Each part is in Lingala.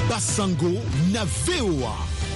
Basango na VOA.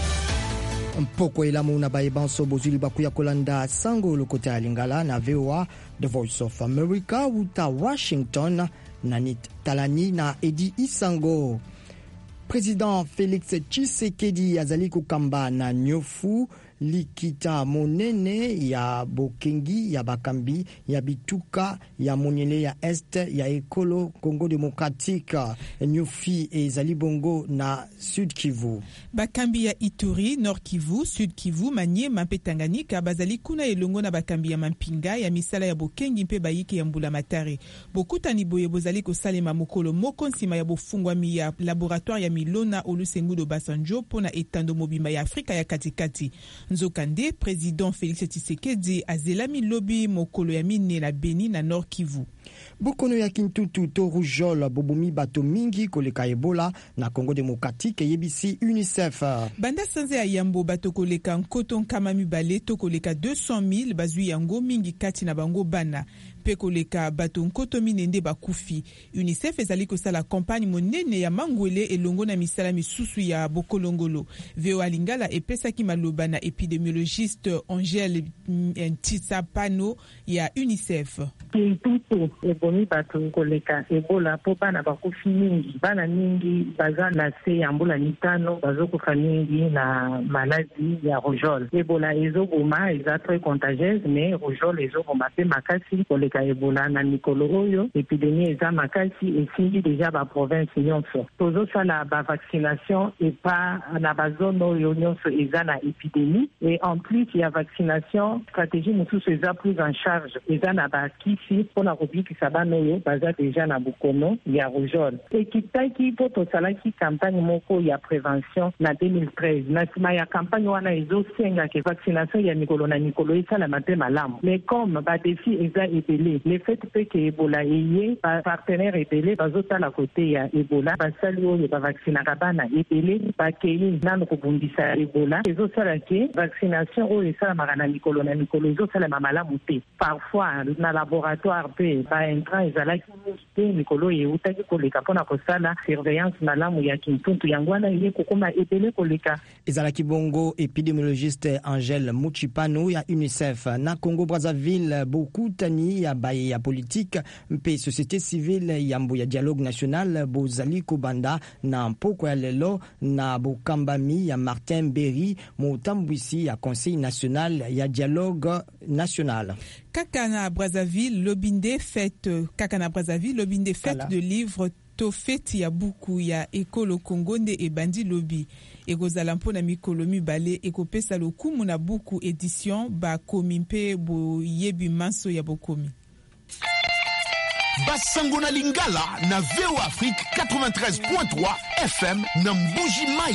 Mpoko elamu na bayebanso bozuli bakuya kolanda sango lokota ya lingala na VOA, The Voice of America, uta Washington, Nanit Talani na Edi Isango. Président Félix Tshisekedi azali kukamba na nyofu likita monene ya bokengi ya bakambi ya bituka ya monyele ya est ya ekolo Congo Démocratique. Nyofi ezali bongo na Sud Kivu. Bakambi ya Ituri, Nord Kivu, Sud Kivu, Maniema mpe Tanganyika bazali kuna elongo na bakambi ya Mampinga ya misala ya bokengi mpe bayike ya mbula matare. Bokutani boye bozali kosalema mokolo moko nsima ya bofungwami ya laboratoire ya Milona Olusegun Obasanjo pona etando mobimba ya Afrika ya katikati. Nzokande, président Félix Tshisekedi azelami lobi mokolo ya mine na Beni na Nord Kivu. Bokono ya Kintutu to Rougeole bobomi bato mingi koleka Ebola na Congo Démocratique yebisi UNICEF. Banda sanze ya yambo bato koleka nkoto nkama mibale to koleka 200,000 bazwi yango mingi kati na bango bana. Pe koleka bato nkoto minende bakufi. UNICEF ezali kosala campagne monene ya mangwele elongo na misala misusu ya bokolongolo. VOA Lingala epesaki maloba na épidémiologiste Angèle Ntitsapano ya UNICEF. Kintutu ebomi bato koleka Ebola po bana bakufi mingi. Bana mingi baza na se ya mbula mitano bazokufa mingi na maladie ya rougeole. Ebola ezoboma eza très contagieuse mais rougeole ezoboma pe makasi koleka Ebola na mikolo oyo epidemie eza makasi esimbi deja ba province nyonso. Tozosala ba vaccination epa na bazone oyo nyonso eza na epidemie et en plus ya vaccination stratégie mosusu eza prise en charge eza na bakisi pona kobikisa bana oyo baza deja na bukono ya rougeole. Ekitaki po tosalaki campagne moko ya prévention na 2013 na sima ya campagne wana ezosenga ke vaccination ya mikolo na mikolo esalama te malamu mais comme badefi eza ebele le fait que Ebola eye partenaire ebele bazotala kote ya Ebola basali oyo bavaccinaka bana ebele bakei nano kobundisa Ebola ezosala ke vaccination oyo esalamaka na mikolo na mikolo ezosalama malamu te. Parfois na laboratoire pe baintrant ezalaki te mikolo eutaki koleka mpona kosala surveillance malamu ya Kintuntu yango wana eye kokoma ebele koleka. Ezalaki bongo épidémiologiste Angèle Muchipano ya UNICEF. Na Congo Brazzaville bokutani ya baye ya politique mpe société civile yambo ya dialogue national bozali kobanda na mpoko ya lelo na bokambami ya Martin Berry motambwisi ya Conseil national ya dialogue national. Kaka na Brazzaville lobinde fête de livre to feti ya buku ya ekolo Kongonde ebandi lobi ekozala mpona mikolo mibale ekopesa lokumu na buku édition bakomi mpe boyebi manso ya bokomi. Basango na Lingala na VOA Afrique 93.3 FM na Mbuji Mai.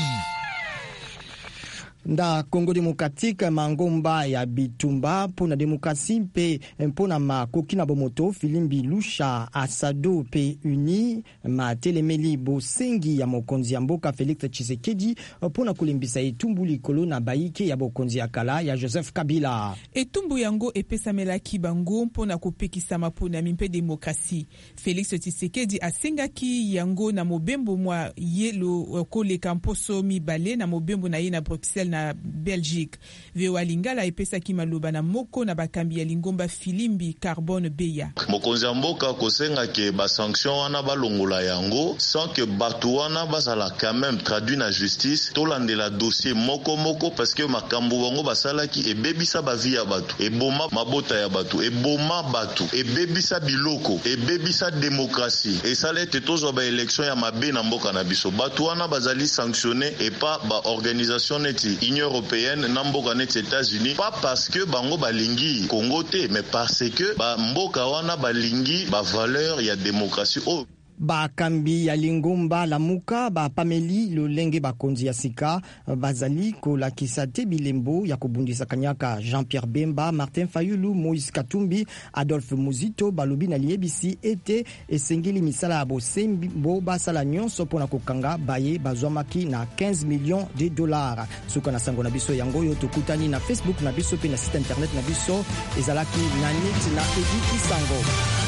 Nda Congo Démocratique mangomba ya bitumba pona demokrasi mpe mpona makoki na bomoto Filimbi Lusha Asado pe uni matelemeli bosengi ya mokonzi ya mboka Félix Tshisekedi pona kulimbisa etumbu likolo na baike ya bokonzi ya kala ya Joseph Kabila. Etumbu yango epesamelaki bango mpona kopekisa mapona mpe demokrasi. Félix Tshisekedi asengaki yango na mobembo mwa yelo koleka mposo mibale na mobembo na ye na Bruxelles na Belgique. VOA Lingala epesaki maloba na moko na bakambi ya Lingomba Filimbi Carbone Beya. Mokonzi ya mboka kosenga ke ba sanction wana balongola yango sans que batu wana basala quand même traduit na justice tolandela dossier moko parce que makambo bango basalaki ebebisa bavi ya batu eboma mabota ya batu eboma batu ebebisa biloko ebebisa demokrasi esalete tozwa ba élection ya mabe na mboka na biso batu wana bazali sanctionné et pas ba organisation neti Union européenne na mboka neti États-Unis pas parce que bango balingi Congo te mais parce que ba mboka wana balingi ba valeur ya démocratie o Bakambi ya Lingomba Lamuka bapameli lolenge bakonzi ya sika bazali kolakisa te bilembo ya kobundisa kanyaka Jean-Pierre Bemba, Martin Fayulu, Moïse Katumbi, Adolphe Muzito balobi na liebisi ete esengeli misala ya bosembi bo basala nyonso pona kokanga baye bazwamaki na 15 millions de dollars. Suka na sango na biso yango yo tokutani na Facebook na biso pe na site internet na biso ezalaki na net na Edi Isango.